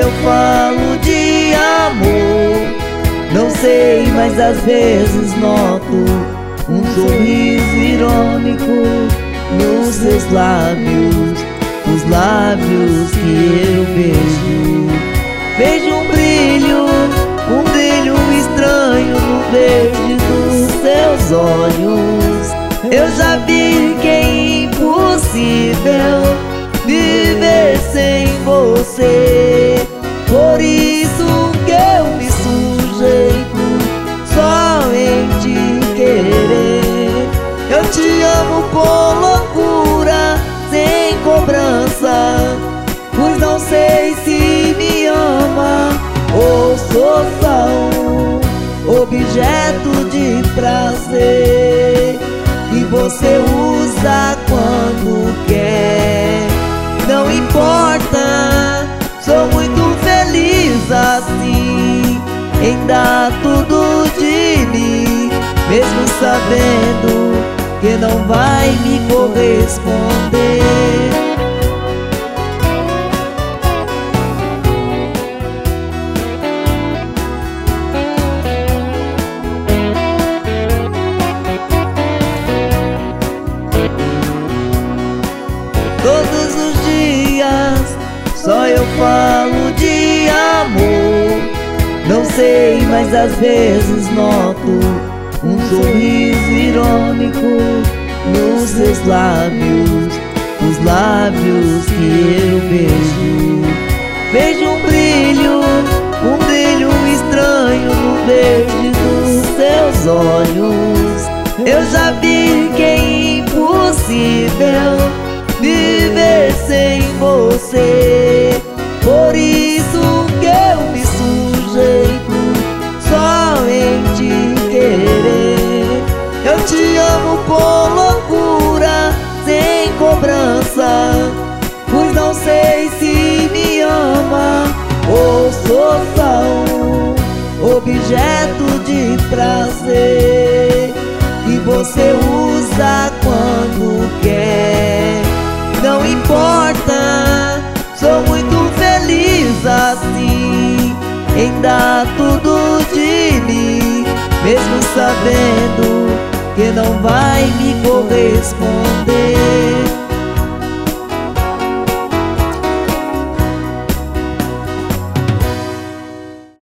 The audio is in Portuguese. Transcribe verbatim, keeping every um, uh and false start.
eu falo de amor. Não sei, mas às vezes noto um sorriso irônico nos seus lábios, os lábios que eu beijo. Vejo um brilho, um brilho estranho no verde dos seus olhos. Eu já vi que é impossível viver sem você. Por isso que eu me sujeito só em te querer. Eu te amo com loucura, sem cobrança, pois não sei se me ama ou sou só um objeto de prazer que você usa quando quer. Não importa, sou muito feliz assim em dar tudo de mim, mesmo sabendo que não vai me corresponder. Todos os dias só eu falo de amor. Não sei, mas às vezes noto um sorriso irônico nos seus lábios, os lábios que eu beijo. Vejo um brilho, um brilho estranho no verde dos seus olhos. Eu já vi que é impossível viver sem você. Por isso que eu me sujeito só em te querer. Eu te amo com loucura, sem cobrança, pois não sei se me ama ou sou só um objeto de prazer que você usa quando quer. Não importa, sou muito feliz assim em dar tudo de mim, mesmo sabendo que não vai me corresponder.